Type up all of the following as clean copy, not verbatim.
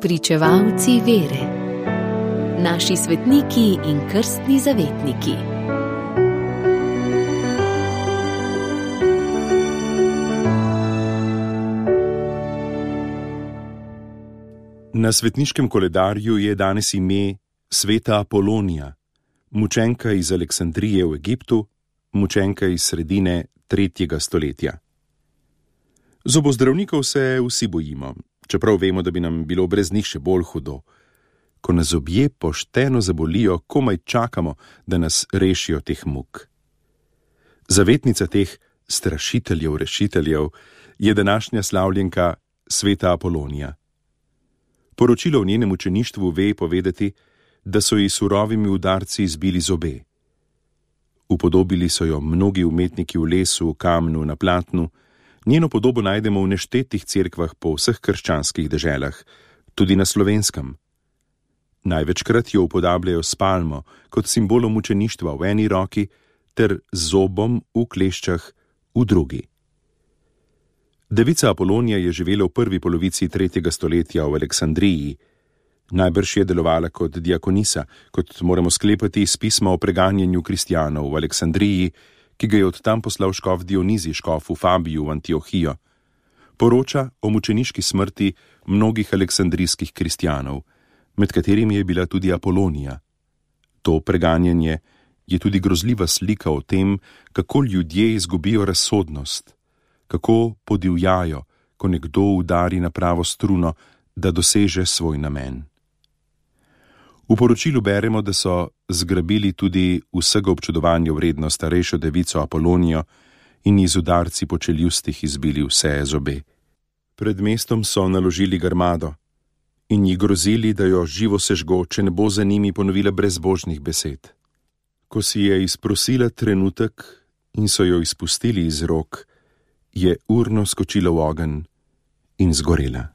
Pričevalci vere. Naši svetniki in krstni zavetniki. Na svetniškem koledarju je danes ime sveta Apolonija, mučenka iz Aleksandrije v Egiptu, mučenka iz sredine 3. stoletja. Zobozdravnikov se vsi bojimo, čeprav vemo, da bi nam bilo brez njih še bolj hudo. Ko nas zobje pošteno zabolijo, komaj čakamo, da nas rešijo teh muk. Zavetnica teh strašiteljev, rešiteljev je današnja slavljenka sveta Apolonija. Poročilo v njenem učeništvu ve povedati, da so ji surovimi udarci izbili zobe. Upodobili so jo mnogi umetniki v lesu, v kamnu, na platnu. Njeno podobo najdemo v neštetih cerkvah po vseh krščanskih deželah, tudi na Slovenskem. Največkrat jo upodabljajo s palmo, kot simbolom mučeništva v eni roki, ter z zobom v kleščah v drugi. Devica Apolonija je živela v prvi polovici 3. stoletja v Aleksandriji. Najbrž je delovala kot diakonisa, kot moramo sklepati iz pisma o preganjanju kristjanov v Aleksandriji, ki ga je od tam poslal škof Dionizij škofu Fabiju v Antiohijo. Poroča o mučeniški smrti mnogih aleksandrijskih kristjanov, med katerimi je bila tudi Apolonija. To preganjanje je tudi grozljiva slika o tem, kako ljudje izgubijo razsodnost, kako podivjajo, ko nekdo udari na pravo struno, da doseže svoj namen. V poročilu beremo, da so zgrabili tudi vsega občudovanja vredno starejšo devico Apolonijo in ji z udarci po čeljustih izbili vse zobe. Pred mestom so naložili grmado in ji grozili, da jo živo sežgo, če ne bo za njimi ponovila brezbožnih besed. Ko si je izprosila trenutek in so jo izpustili iz rok, je urno skočila v ogenj in zgorela.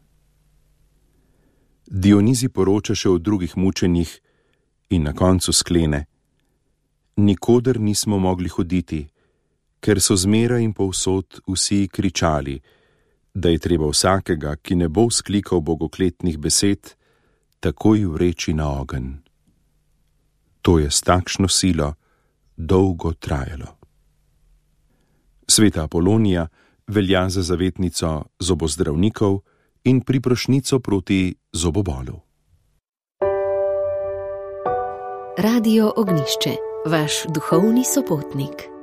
Dionizij poroča še o drugih mučenjih in na koncu sklene: nikoder nismo mogli hoditi, ker so zmeraj in povsod vsi kričali, da je treba vsakega, ki ne bo vzklikal bogokletnih besed, takoj vreči na ogenj. To je s takšno silo dolgo trajalo. Sveta Apolonija velja za zavetnico zobozdravnikov in priprošnjico proti zobobolu. Radio Ognjišče, vaš duhovni sopotnik.